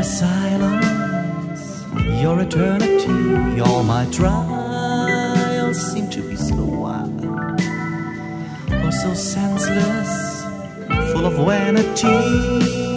silence, your eternity, all my trials seem to be so wild, oh so senseless, full of vanity.